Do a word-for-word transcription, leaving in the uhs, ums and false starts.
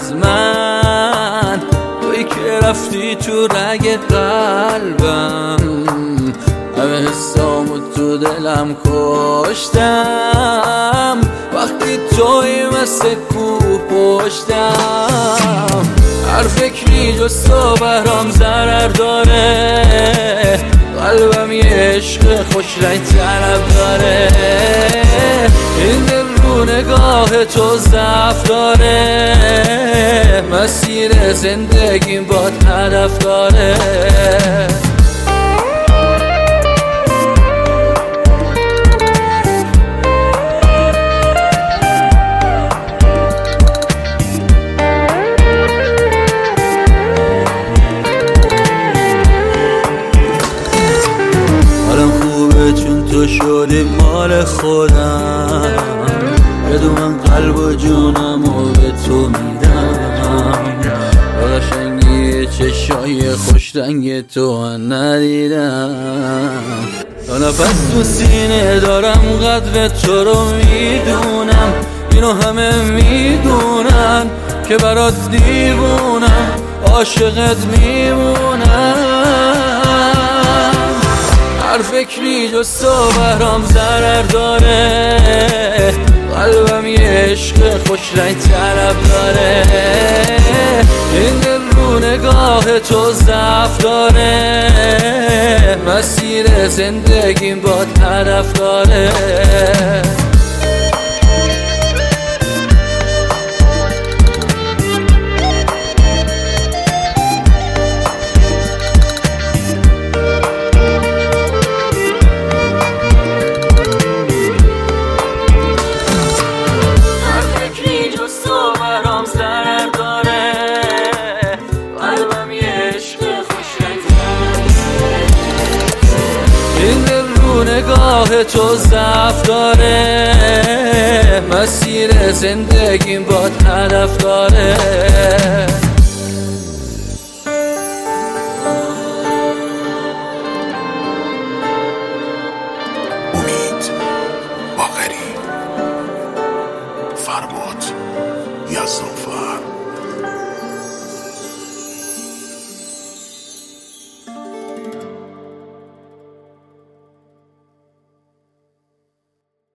از من، تویی که رفتی تو رگ قلبم، همه حسامو تو دلم کشتم، وقتی توی مثل کوه پشتم. هر فکری جز تو برام ضرر داره، قلبم یه عشق خوش رنگ طلب داره، این دل رو نگاه تو ضعف داره، مسیر زندگیم باد هدف داره. چون تو شدی مال خودم، بدون قلب و جونمو به تو میدم، قشنگی چشای خوش رنگ تو ندیدم، تا نفس تو سینه دارم قدر تو رو میدونم، اینو همه میدونن که برات دیوونم، عاشقت میمونم. هر فکری جز تو برام ضرر داره، قلبم یه عشق خوش رنگ طلب داره، این دل رو نگاه تو ضعف داره، مسیر زندگیم باد هدف داره. نگاه تو ضعف داره، مسیر زندگیم باد هدف داره.